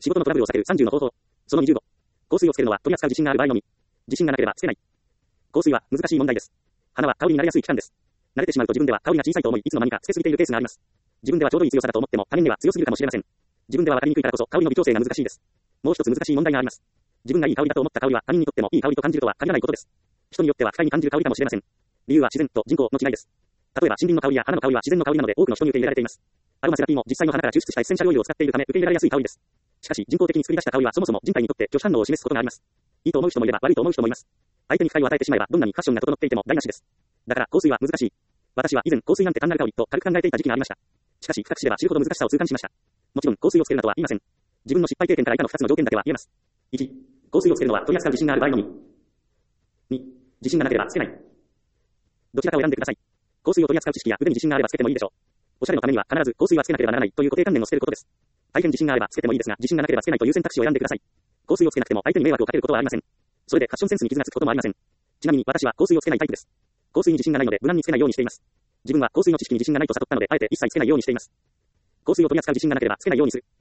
仕事のトラブルを避ける30の方法。その25。香水をつけるのは取り扱う自信がある場合のみ。自信がなければつけない。香水は難しい問題です。花は香りになりやすい器官です。慣れてしまうと自分では香りが小さいと思い、いつの間にかつけすぎているケースがあります。自分ではちょうどいい強さだと思っても、他人には強すぎるかもしれません。自分では分かりにくいからこそ香りの微調整が難しいです。もう一つ難しい問題があります。自分がいい香りだと思った香りは他人にとってもいい香りと感じるとは限らないことです。人によっては不快に感じる香りかもしれません。理由は自然と人工の違いです。例えば森林の香りや花の香りは自然の香りなので多くの人に受け入れられています。アロマセラピーも実際の花から抽出したエッセンシャルオイルを使っているため受け入れられやすい香りです。しかし人工的に作り出した香りはそもそも人体にとって拒否反応を示すことがあります。いいと思う人もいれば悪いと思う人もいます。相手に不快を与えてしまえばどんなにファッションが整っていても台無しです。だから香水は難しい。私は以前香水なんて単なる香りと軽く考えていた時期がありました。しかし深く知れば知るほど難しさを痛感しました。もちろん香水をつけるなとは言いません。自分の失敗経験から以下の2つの条件だけは言えます。1、香水をつけるのは取り扱う自信がある場合のみ。2、自信がなければつけない。どちらかを選んでください。香水を取り扱う知識や腕に自信があればつけてもいいでしょう。おしゃれのためには必ず香水はつけなければならないという固定観念を捨てることです。大変自信があればつけてもいいですが、自信がなければつけないという選択肢を選んでください。香水をつけなくても相手に迷惑をかけることはありません。それでファッションセンスに傷がつくこともありません。ちなみに私は香水をつけないタイプです。香水に自信がないので無難につけないようにしています。自分は香水の知識に自信がないと悟ったのであえて一切つけないようにしています。香水を取り扱う自信がなければつけないようにする。